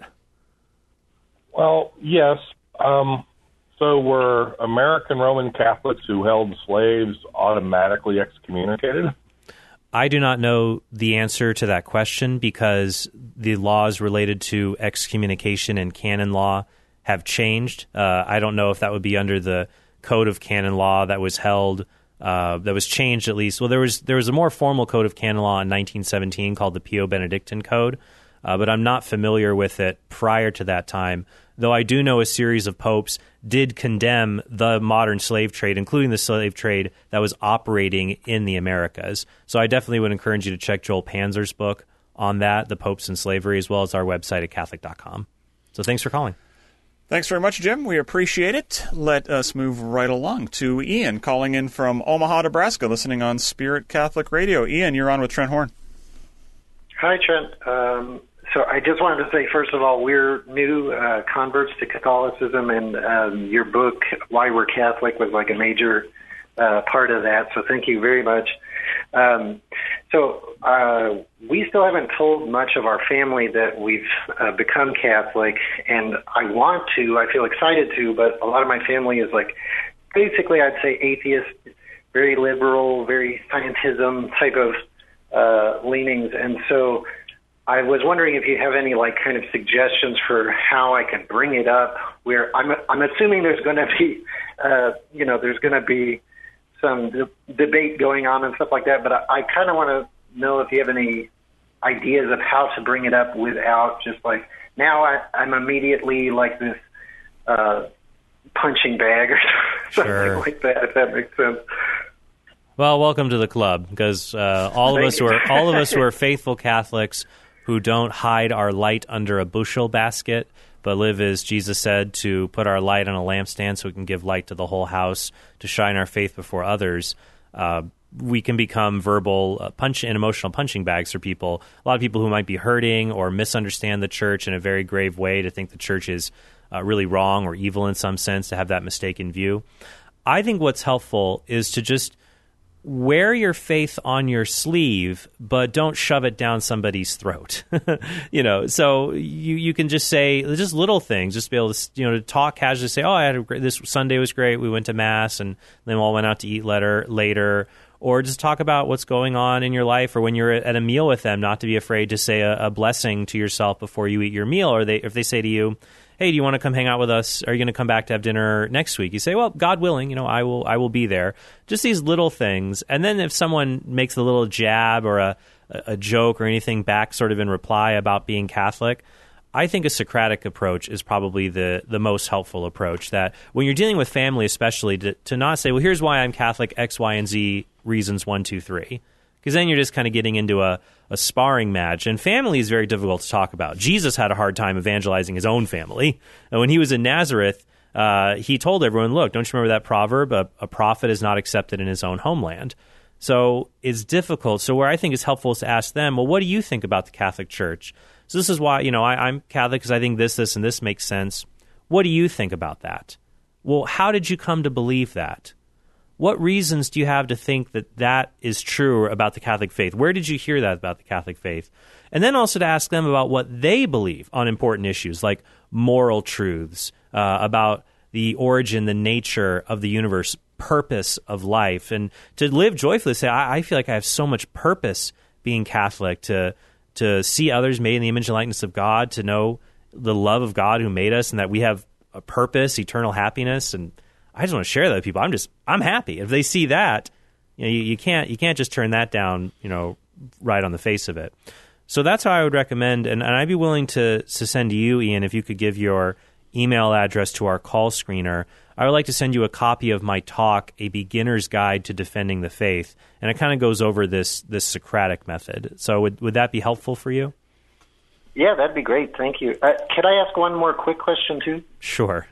Well, yes. Um, so were American Roman Catholics who held slaves automatically excommunicated? I do not know the answer to that question because the laws related to excommunication and canon law have changed. Uh, I don't know if that would be under the Code of Canon Law that was held Uh, that was changed at least. Well, there was there was a more formal code of canon law in nineteen seventeen called the Pio Benedictine Code, uh, but I'm not familiar with it prior to that time, though I do know a series of popes did condemn the modern slave trade, including the slave trade that was operating in the Americas. So I definitely would encourage you to check Joel Panzer's book on that, The Popes and Slavery, as well as our website at Catholic dot com. So thanks for calling. Thanks very much, Jim. We appreciate it. Let us move right along to Ian, calling in from Omaha, Nebraska, listening on Spirit Catholic Radio. Ian, you're on with Trent Horn. Hi, Trent. Um, so I just wanted to say, first of all, we're new uh, converts to Catholicism, and um, your book, Why We're Catholic, was like a major uh, part of that, so thank you very much. Um, so uh, we still haven't told much of our family that we've uh, become Catholic, and I want to, I feel excited to, but a lot of my family is like, basically I'd say atheist, very liberal, very scientism type of uh, leanings, and so I was wondering if you have any like kind of suggestions for how I can bring it up, where I'm, I'm assuming there's going to be, uh, you know, there's going to be some de- debate going on and stuff like that, but I, I kind of want to know if you have any ideas of how to bring it up without just like, now I, I'm immediately like this uh, punching bag or something Sure. like that, if that makes sense. Well, welcome to the club, because uh, all of us who are all of us who are faithful Catholics who don't hide our light under a bushel basket, but live, as Jesus said, to put our light on a lampstand so we can give light to the whole house, to shine our faith before others. Uh, we can become verbal uh, punch and emotional punching bags for people. A lot of people who might be hurting or misunderstand the church in a very grave way, to think the church is uh, really wrong or evil in some sense, to have that mistaken view. I think what's helpful is to just wear your faith on your sleeve, but don't shove it down somebody's throat. you know, so you, you can just say just little things, just be able to, you know, to talk casually, say, oh, I had a great, this Sunday was great. We went to mass and then we all went out to eat later, later. Or just talk about what's going on in your life, or when you're at a meal with them, not to be afraid to say a, a blessing to yourself before you eat your meal. Or they, if they say to you, hey, do you want to come hang out with us? Are you going to come back to have dinner next week? You say, well, God willing, you know, I will I will be there. Just these little things. And then if someone makes a little jab or a, a joke or anything back sort of in reply about being Catholic, I think a Socratic approach is probably the, the most helpful approach, that when you're dealing with family especially, to, to not say, well, here's why I'm Catholic, X, Y, and Z, reasons one, two, three. Because then you're just kind of getting into a, a sparring match. And family is very difficult to talk about. Jesus had a hard time evangelizing his own family. And when he was in Nazareth, uh, he told everyone, look, don't you remember that proverb? A, a prophet is not accepted in his own homeland. So it's difficult. So where I think it's helpful is to ask them, well, what do you think about the Catholic Church? So this is why, you know, I, I'm Catholic because I think this, this, and this makes sense. What do you think about that? Well, how did you come to believe that? What reasons do you have to think that that is true about the Catholic faith? Where did you hear that about the Catholic faith? And then also to ask them about what they believe on important issues like moral truths, uh, about the origin, the nature of the universe, purpose of life, and to live joyfully. Say, I, I feel like I have so much purpose being Catholic, to to see others made in the image and likeness of God, to know the love of God who made us, and that we have a purpose, eternal happiness, and I just want to share that with people. I'm just, I'm happy. If they see that, you know, you, you can't, you can't just turn that down, you know, right on the face of it. So that's how I would recommend, and, and I'd be willing to, to send to you, Ian, if you could give your email address to our call screener. I would like to send you a copy of my talk, A Beginner's Guide to Defending the Faith, and it kind of goes over this this Socratic method. So would would that be helpful for you? Yeah, that'd be great. Thank you. Uh, could I ask one more quick question, too? Sure.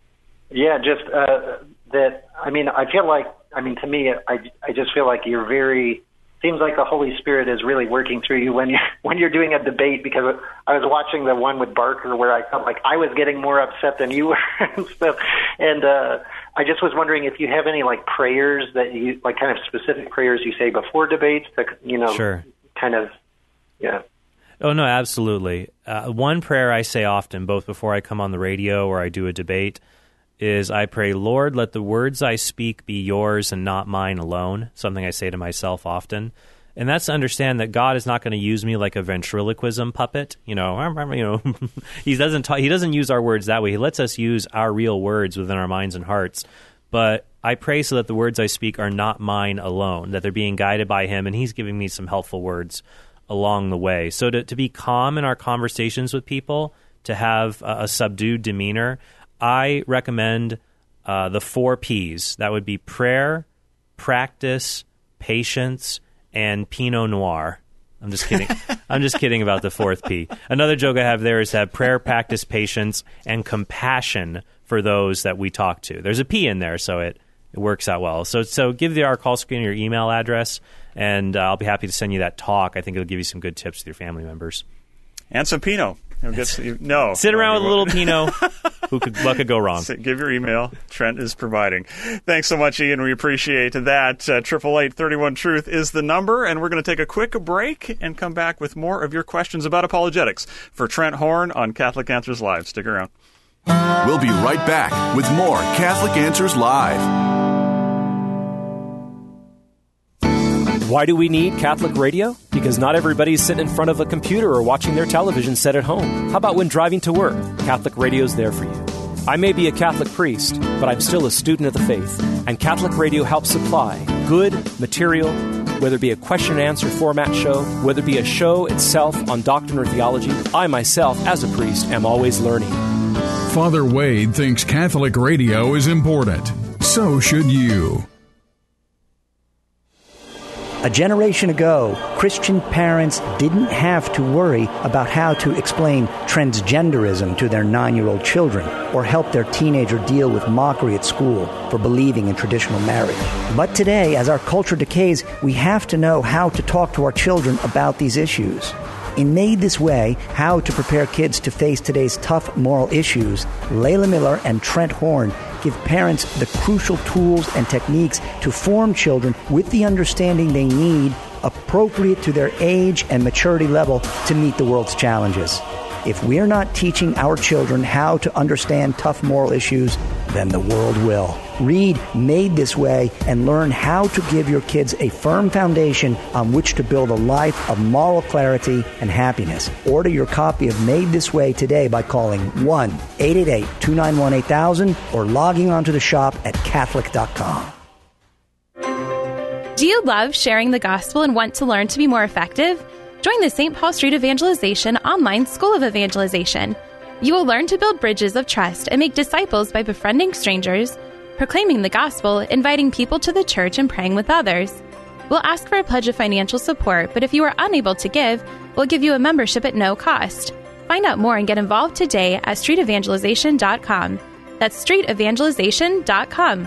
Yeah, just uh, that, I mean, I feel like, I mean, to me, I, I just feel like you're very, seems like the Holy Spirit is really working through you when you're, when you're doing a debate, because I was watching the one with Barker where I felt like I was getting more upset than you were and stuff. And uh, I just was wondering if you have any, like, prayers that you, like, kind of specific prayers you say before debates that, you know, sure. kind of, yeah. Oh, no, absolutely. Uh, one prayer I say often, both before I come on the radio or I do a debate, is I pray, Lord, let the words I speak be yours and not mine alone, something I say to myself often. And that's to understand that God is not going to use me like a ventriloquism puppet. You know, you know, he doesn't talk, he doesn't use our words that way. He lets us use our real words within our minds and hearts. But I pray so that the words I speak are not mine alone, that they're being guided by him, and he's giving me some helpful words along the way. So to, to be calm in our conversations with people, to have a, a subdued demeanor, I recommend uh, the four P's. That would be prayer, practice, patience, and Pinot Noir. I'm just kidding. I'm just kidding about the fourth P. Another joke I have there is to have prayer, practice, patience, and compassion for those that we talk to. There's a P in there, so it, it works out well. So so give the our call screen your email address, and uh, I'll be happy to send you that talk. I think it'll give you some good tips with your family members. And some Pinot. Get, no. Sit no, around with a little Pinot. Who could, what could go wrong? Give your email. Trent is providing. Thanks so much, Ian. We appreciate that. Triple eight thirty one Truth is the number, and we're going to take a quick break and come back with more of your questions about apologetics for Trent Horn on Catholic Answers Live. Stick around. We'll be right back with more Catholic Answers Live. Why do we need Catholic radio? Because not everybody's sitting in front of a computer or watching their television set at home. How about when driving to work? Catholic radio's there for you. I may be a Catholic priest, but I'm still a student of the faith, and Catholic radio helps supply good material, whether it be a question and answer format show, whether it be a show itself on doctrine or theology. I myself, as a priest, am always learning. Father Wade thinks Catholic radio is important. So should you. A generation ago, Christian parents didn't have to worry about how to explain transgenderism to their nine-year-old children or help their teenager deal with mockery at school for believing in traditional marriage. But today, as our culture decays, we have to know how to talk to our children about these issues. In Made This Way, How to Prepare Kids to Face Today's Tough Moral Issues, Layla Miller and Trent Horn give parents the crucial tools and techniques to form children with the understanding they need, appropriate to their age and maturity level to meet the world's challenges. If we're not teaching our children how to understand tough moral issues, then the world will. Read Made This Way and learn how to give your kids a firm foundation on which to build a life of moral clarity and happiness. Order your copy of Made This Way today by calling one eight eight eight, two nine one, eight thousand or logging onto the shop at Catholic dot com. Do you love sharing the gospel and want to learn to be more effective? Join the Saint Paul Street Evangelization online School of Evangelization. You will learn to build bridges of trust and make disciples by befriending strangers, proclaiming the gospel, inviting people to the church, and praying with others. We'll ask for a pledge of financial support, but if you are unable to give, we'll give you a membership at no cost. Find out more and get involved today at street evangelization dot com. That's street evangelization dot com.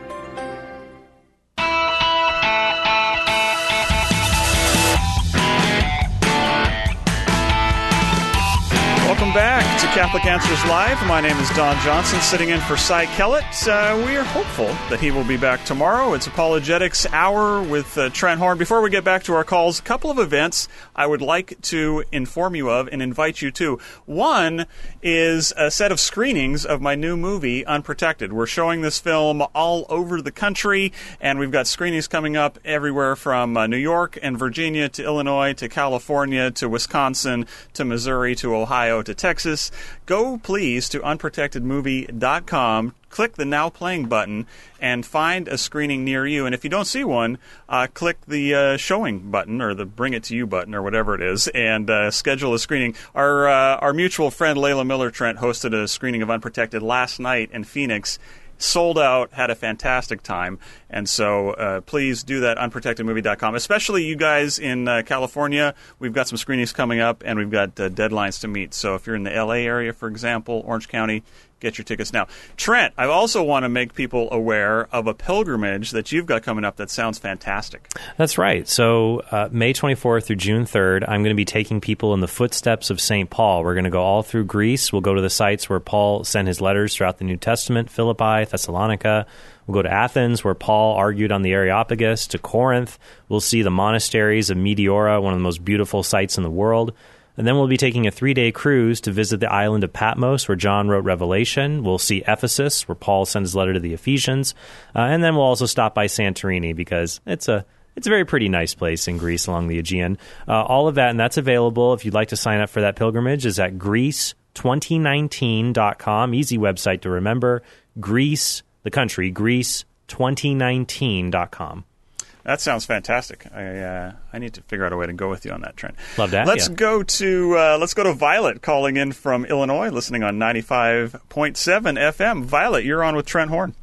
Welcome back to Catholic Answers Live. My name is Don Johnson, sitting in for Cy Kellett. Uh, we are hopeful that he will be back tomorrow. It's Apologetics Hour with uh, Trent Horn. Before we get back to our calls, a couple of events I would like to inform you of and invite you to. One is a set of screenings of my new movie, Unprotected. We're showing this film all over the country, and we've got screenings coming up everywhere from uh, New York and Virginia to Illinois to California to Wisconsin to Missouri to Ohio to Texas. Go, please, to unprotected movie dot com. Click the Now Playing button and find a screening near you. And if you don't see one, uh, click the uh, Showing button or the Bring It to You button or whatever it is and uh, schedule a screening. Our uh, our mutual friend Layla Miller Trent hosted a screening of Unprotected last night in Phoenix. Sold out, had a fantastic time. And so uh, please do that, unprotected movie dot com. Especially you guys in uh, California. We've got some screenings coming up, and we've got uh, deadlines to meet. So if you're in the L A area, for example, Orange County, get your tickets now. Trent, I also want to make people aware of a pilgrimage that you've got coming up that sounds fantastic. That's right. So uh, May twenty-fourth through June third, I'm going to be taking people in the footsteps of Saint Paul. We're going to go all through Greece. We'll go to the sites where Paul sent his letters throughout the New Testament, Philippi, Thessalonica. We'll go to Athens, where Paul argued on the Areopagus, to Corinth. We'll see the monasteries of Meteora, one of the most beautiful sites in the world. And then we'll be taking a three-day cruise to visit the island of Patmos, where John wrote Revelation. We'll see Ephesus, where Paul sent his letter to the Ephesians. Uh, and then we'll also stop by Santorini, because it's a it's a very pretty nice place in Greece along the Aegean. Uh, all of that, and that's available if you'd like to sign up for that pilgrimage, is at greece twenty nineteen dot com. Easy website to remember. Greece, the country, greece twenty nineteen dot com. That sounds fantastic. I uh, I need to figure out a way to go with you on that, Trent. Love that. Let's yeah. go to uh, let's go to Violet, calling in from Illinois, listening on ninety-five point seven F M. Violet, you're on with Trent Horn.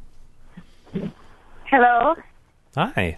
Hello. Hi.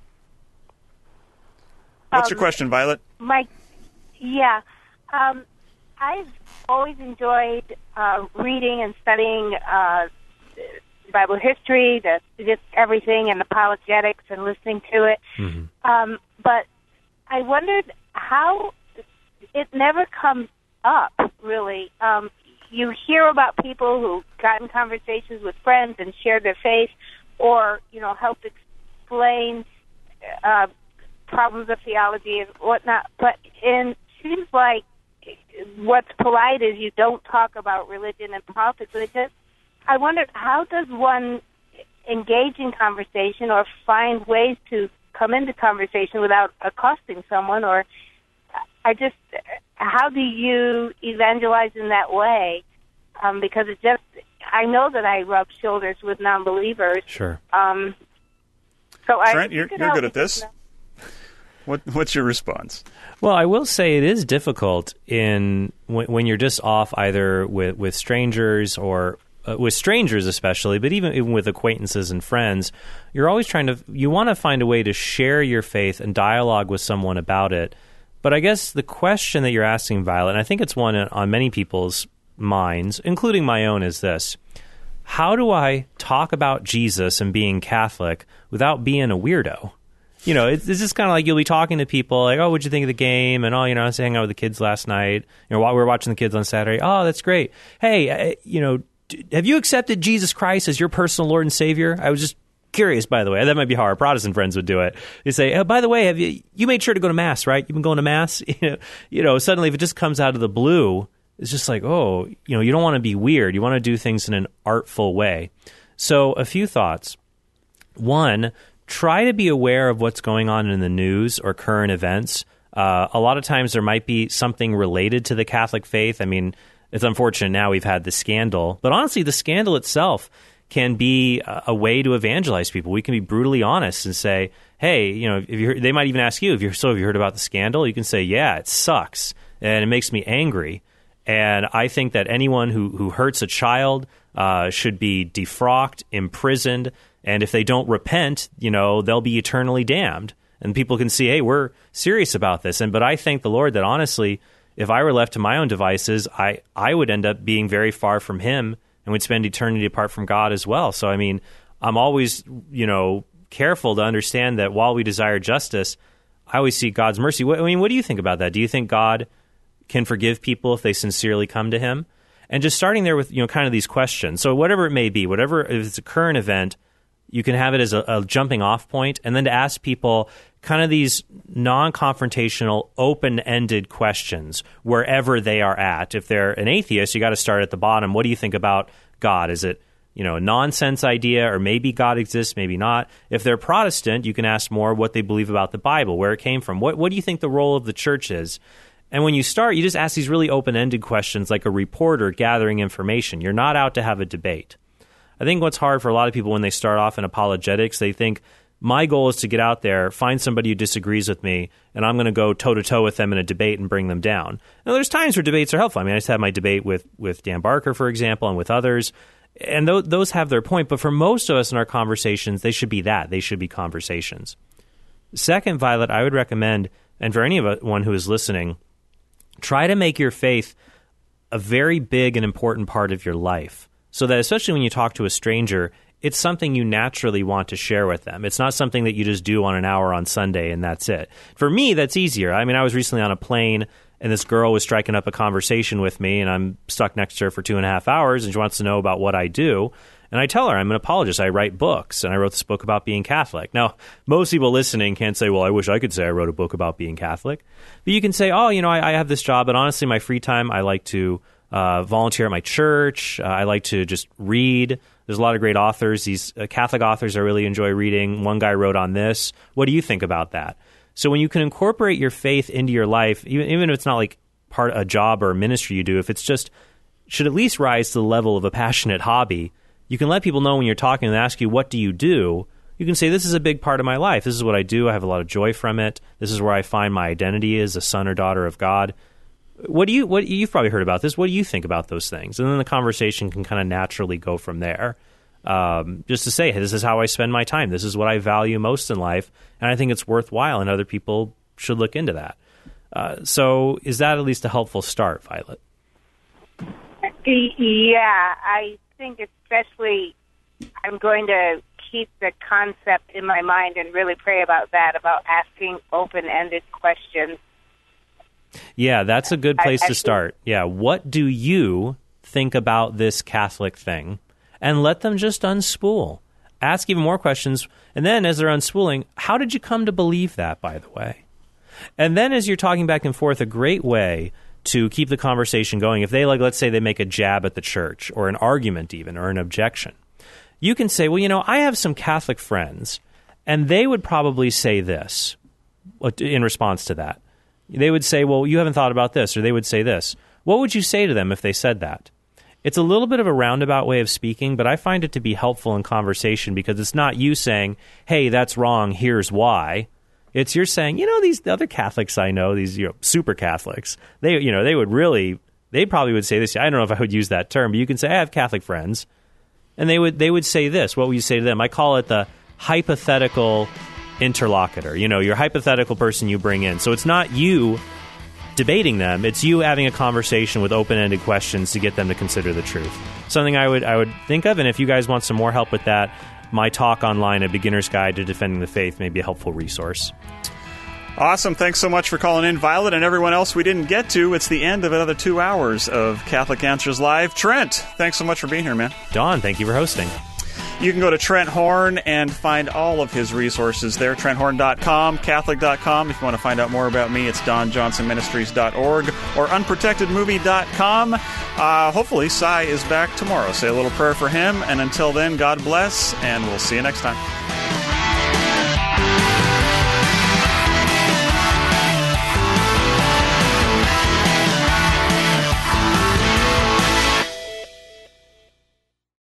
What's Um, your question, Violet? My, yeah. Um, I've always enjoyed uh, reading and studying uh, Bible history, the, just everything, and apologetics, and listening to it. Mm-hmm. Um, but I wondered how it never comes up, really. Um, you hear about people who got in conversations with friends and shared their faith, or, you know, helped explain uh, problems of theology and whatnot. But it seems like what's polite is you don't talk about religion and politics. But it just, I wondered, how does one engage in conversation or find ways to come into conversation without accosting someone? Or I just, how do you evangelize in that way? Um, because it just, I know that I rub shoulders with non-believers. Sure. Um, so Trent, I, you're, you you're good at this. What, what's your response? Well, I will say it is difficult in when, when you're just off either with, with strangers or uh, with strangers especially, but even, even with acquaintances and friends, you're always trying to, you want to find a way to share your faith and dialogue with someone about it. But I guess the question that you're asking, Violet, and I think it's one on many people's minds, including my own, is this. How do I talk about Jesus and being Catholic without being a weirdo? You know, it's, it's just kind of like you'll be talking to people like, oh, what'd you think of the game? And, oh, you know, I was hanging out with the kids last night. You know, while we were watching the kids on Saturday. Oh, that's great. Hey, uh, you know, d- have you accepted Jesus Christ as your personal Lord and Savior? I was just curious, by the way. That might be how our Protestant friends would do it. They say, oh, by the way, have you you made sure to go to Mass, right? You've been going to Mass? You know, you know, suddenly if it just comes out of the blue, it's just like, oh, you know, you don't want to be weird. You want to do things in an artful way. So a few thoughts. One, try to be aware of what's going on in the news or current events. Uh, a lot of times there might be something related to the Catholic faith. I mean, it's unfortunate now we've had the scandal. But honestly, the scandal itself can be a, a way to evangelize people. We can be brutally honest and say, hey, you know, if you heard, they might even ask you, if you're so have you heard about the scandal? You can say, yeah, it sucks. And it makes me angry. And I think that anyone who, who hurts a child uh, should be defrocked, imprisoned, and if they don't repent, you know, they'll be eternally damned. And people can see, hey, we're serious about this. And but I thank the Lord that honestly, if I were left to my own devices, I, I would end up being very far from Him and would spend eternity apart from God as well. So, I mean, I'm always, you know, careful to understand that while we desire justice, I always see God's mercy. I mean, what do you think about that? Do you think God can forgive people if they sincerely come to Him? And just starting there with, you know, kind of these questions. So whatever it may be, whatever, if it's a current event, you can have it as a, a jumping off point, and then to ask people kind of these non-confrontational, open-ended questions wherever they are at. If they're an atheist, you got to start at the bottom. What do you think about God? Is it, you know, a nonsense idea, or maybe God exists, maybe not? If they're Protestant, you can ask more what they believe about the Bible, where it came from. What, what do you think the role of the church is? And when you start, you just ask these really open-ended questions like a reporter gathering information. You're not out to have a debate. I think what's hard for a lot of people when they start off in apologetics, they think, my goal is to get out there, find somebody who disagrees with me, and I'm going to go toe-to-toe with them in a debate and bring them down. Now, there's times where debates are helpful. I mean, I just had my debate with, with Dan Barker, for example, and with others, and th- those have their point. But for most of us in our conversations, they should be that. They should be conversations. Second, Violet, I would recommend, and for anyone who is listening, try to make your faith a very big and important part of your life, so that especially when you talk to a stranger, it's something you naturally want to share with them. It's not something that you just do on an hour on Sunday and that's it. For me, that's easier. I mean, I was recently on a plane and this girl was striking up a conversation with me, and I'm stuck next to her for two and a half hours, and she wants to know about what I do. And I tell her I'm an apologist. I write books, and I wrote this book about being Catholic. Now, most people listening can't say, well, I wish I could say I wrote a book about being Catholic. But you can say, oh, you know, I, I have this job, but honestly, my free time, I like to uh, volunteer at my church. Uh, I like to just read. There's a lot of great authors. These uh, Catholic authors I really enjoy reading. One guy wrote on this. What do you think about that? So when you can incorporate your faith into your life, even, even if it's not like part a job or a ministry you do, if it's just should at least rise to the level of a passionate hobby, you can let people know when you're talking and ask you, what do you do? You can say, this is a big part of my life. This is what I do. I have a lot of joy from it. This is where I find my identity as a son or daughter of God. What do you, what you've probably heard about this. What do you think about those things? And then the conversation can kind of naturally go from there. Um, just to say, hey, this is how I spend my time. This is what I value most in life. And I think it's worthwhile, and other people should look into that. Uh, so is that at least a helpful start, Violet? Yeah, I think especially I'm going to keep the concept in my mind and really pray about that, about asking open-ended questions. Yeah, that's a good place I, I to start. Yeah, what do you think about this Catholic thing? And let them just unspool. Ask even more questions. And then as they're unspooling, how did you come to believe that, by the way? And then as you're talking back and forth, a great way to keep the conversation going, if they, like, let's say they make a jab at the church, or an argument even, or an objection, you can say, well, you know, I have some Catholic friends, and they would probably say this in response to that. They would say, well, you haven't thought about this, or they would say this. What would you say to them if they said that? It's a little bit of a roundabout way of speaking, but I find it to be helpful in conversation, because it's not you saying, hey, that's wrong, here's why. It's you're saying, you know, these other Catholics I know, these, you know, super Catholics, they, you know, they would really, they probably would say this. I don't know if I would use that term, but you can say, I have Catholic friends, And they would they would say this. What would you say to them? I call it the hypothetical interlocutor. You know, your hypothetical person you bring in. So it's not you debating them. It's you having a conversation with open-ended questions to get them to consider the truth. Something I would I would think of, and if you guys want some more help with that, my talk online, A Beginner's Guide to Defending the Faith, may be a helpful resource. Awesome. Thanks so much for calling in, Violet, and everyone else we didn't get to. It's the end of another two hours of Catholic Answers Live. Trent, thanks so much for being here, man. Don, thank you for hosting. You can go to Trent Horn and find all of his resources there, trent horn dot com, catholic dot com. If you want to find out more about me, it's don johnson ministries dot org or unprotected movie dot com. Uh, hopefully, Cy is back tomorrow. Say a little prayer for him, and until then, God bless, and we'll see you next time.